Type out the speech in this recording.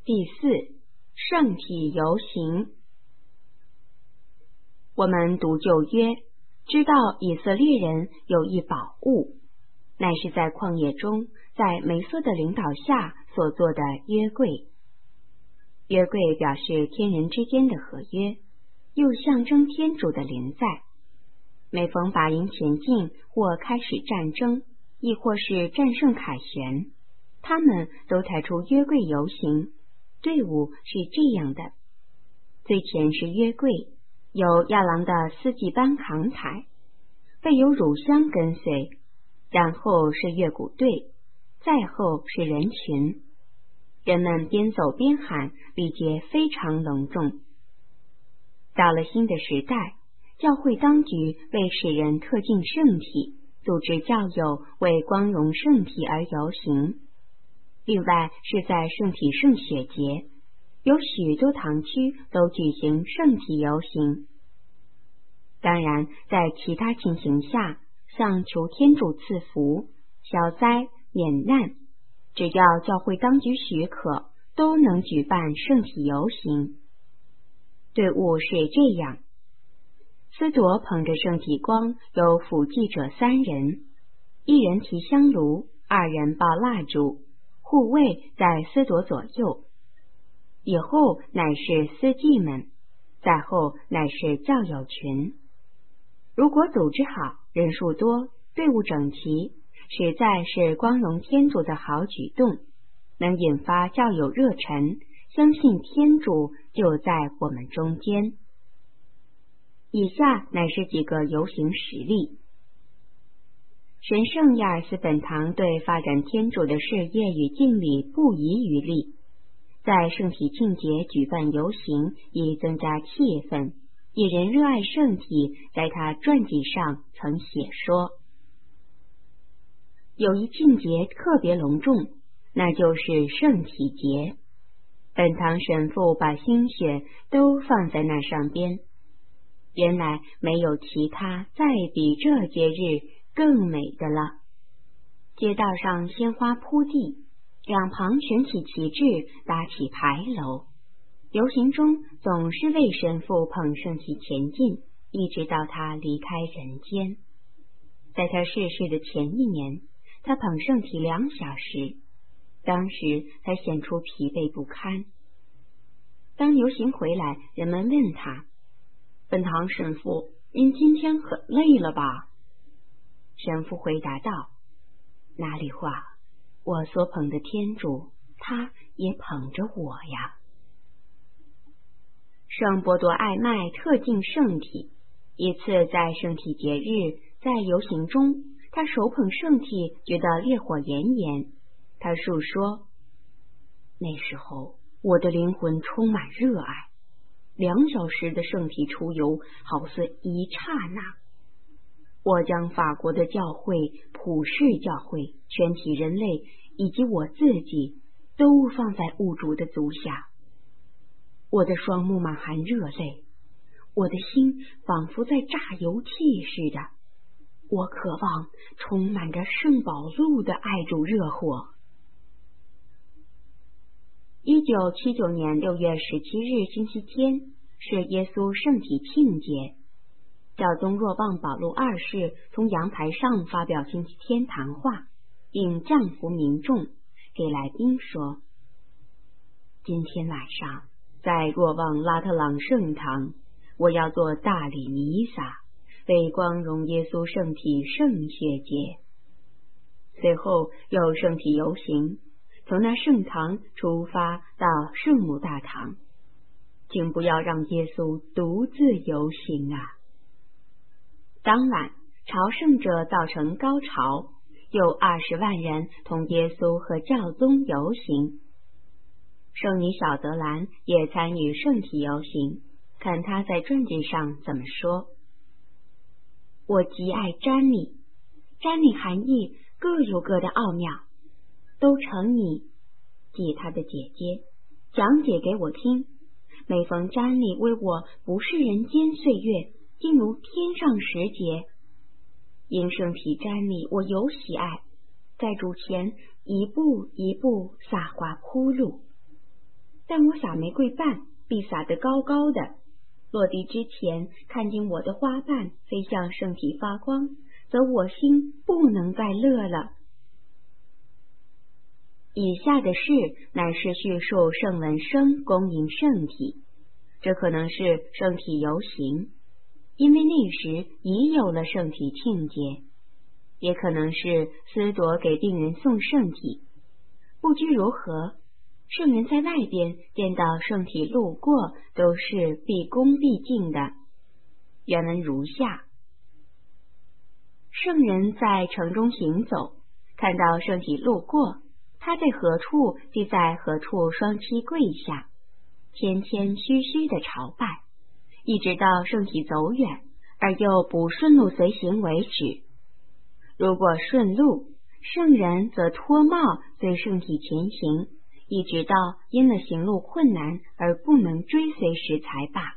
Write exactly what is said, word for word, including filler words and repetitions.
第四，圣体游行。我们读旧约，知道以色列人有一宝物，乃是在旷野中，在梅瑟的领导下所做的约柜。约柜表示天人之间的合约，又象征天主的临在。每逢拔营前进或开始战争，亦或是战胜凯旋，他们都抬出约柜游行。队伍是这样的：最前是约柜，有亚郎的司祭班扛抬，备有乳香跟随，然后是乐鼓队，再后是人群。人们边走边喊，礼节非常隆重。到了新的时代，教会当局为使人特进圣体，组织教友为光荣圣体而游行。另外是在圣体圣血节，有许多堂区都举行圣体游行。当然，在其他情形下，像求天主赐福、消灾、免难，只要教会当局许可，都能举办圣体游行。队伍是这样：司铎捧着圣体光，有辅祭者三人，一人提香炉，二人抱蜡烛，护卫在司铎左右。以后乃是司祭们，再后乃是教友群。如果组织好，人数多，队伍整齐，实在是光荣天主的好举动，能引发教友热忱，相信天主就在我们中间。以下乃是几个游行实例。神圣亚尔斯本堂对发展天主的事业与敬礼不遗余力，在圣体庆节举办游行，以增加气氛，以人热爱圣体。在他传记上曾写说，有一庆节特别隆重，那就是圣体节。本堂神父把心血都放在那上边。原来没有其他再比这节日更美的了。街道上鲜花铺地，两旁悬起旗帜，搭起牌楼。游行中总是为神父捧圣体前进，一直到他离开人间。在他逝世的前一年，他捧圣体两小时，当时他显出疲惫不堪。当游行回来，人们问他：本堂神父，您今天很累了吧？神父回答道：哪里话，我所捧的天主，他也捧着我呀。圣伯多爱麦特敬圣体，一次在圣体节日，在游行中，他手捧圣体，觉得烈火炎炎。他述说，那时候我的灵魂充满热爱，两小时的圣体出游好似一刹那。我将法国的教会、普世教会、全体人类以及我自己都放在物主的足下。我的双目满含热泪，我的心仿佛在榨油气似的。我渴望充满着圣保禄的爱主热火。一九七九年六月十七日星期天是耶稣圣体庆节。教宗若望保禄二世从阳台上发表星期天谈话，并降服民众，给来宾说：今天晚上在若望拉特朗圣堂，我要做大礼弥撒，为光荣耶稣圣体圣血节。随后有圣体游行，从那圣堂出发到圣母大堂。请不要让耶稣独自游行啊！当晚，朝圣者造成高潮，有二十万人同耶稣和教宗游行。圣女小德兰也参与圣体游行，看她在传记上怎么说：我极爱瞻礼，瞻礼含义各有各的奥妙，都承你，即她的姐姐，讲解给我听。每逢瞻礼为我不是人间岁月，竟如天上时节。因圣体瞻礼我有喜爱，在主前一步一步撒花铺路。 但我撒玫瑰瓣必撒得高高的，落地之前看见我的花瓣飞向圣体发光，则我心不能再乐了。以下的事乃是叙述圣文生恭迎圣体，这可能是圣体游行，因为那时已有了圣体庆节，也可能是司铎给病人送圣体。不拘如何，圣人在外边见到圣体路过，都是毕恭毕敬的。原文如下：圣人在城中行走，看到圣体路过，他在何处即在何处双膝跪下，谦谦虚虚的朝拜，一直到圣体走远，而又不顺路随行为止。如果顺路，圣人则脱帽随圣体前行，一直到因了行路困难而不能追随时才罢。